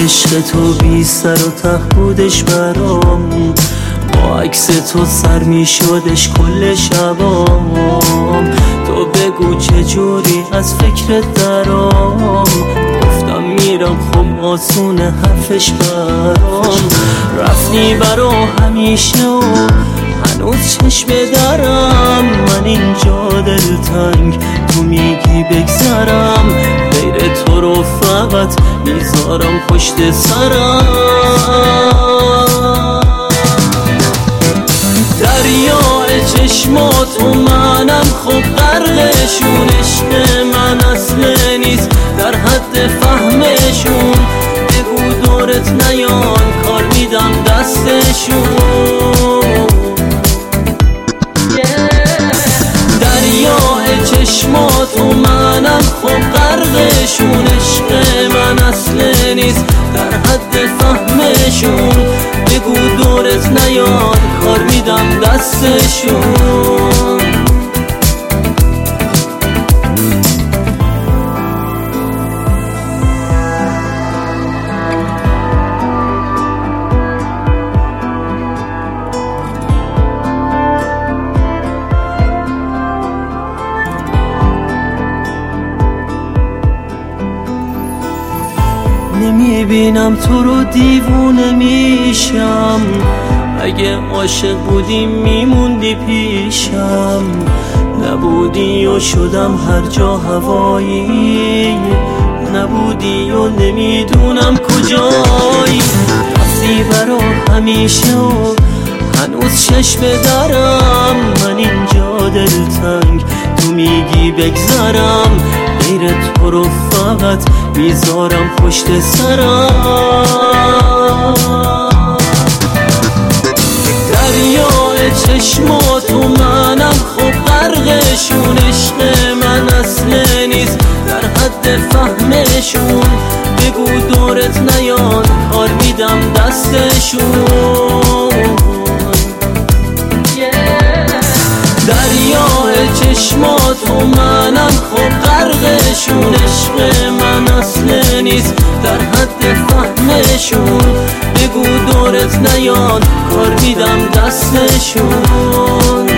عشق تو بی سر و ته بودش برام، با عکس تو سر می شدش کل شبام. تو بگو چجوری از فکرت درام، گفتم میرم خب آسونه حرفش برام. رفتی برا همیشه و هنوز چشم درم، من اینجا دلتنگ تو میگی بگذرم، غیر تو رو فقط میذارم پشت سرم. دریای چشمات و منم خب غرقشون، عشق من اصله نیست در حد فهمشون، بگو دورت نیان کار میدم دستشون. دریای چشمات و منم خب غرقشون، عشق من اصله نیست در حد فهمشون، بگو دورت نیان کار میدم دستشون. نمیبینم تو رو دیوونه میشم، اگه عاشق بودی میموندی پیشم، نبودی و شدم هر جا هوایی، نبودی و نمیدونم کجایی. رفتی برا همیشه و هنوز چشم درم، من اینجا دلتنگ تو میگی بگذرم، غیر تو رو فقط میذارم پشت سرم. دریای چشمات و منم خب غرقشون، عشق من اصله نیست در حد فهمشون، بگو دورت نیان کار میدم دستشون. دریای چشمات و منم خب غرقشون، عشق من اصله نیست در حد فهمشون، بگو دورت نیان کار میدم دستشون.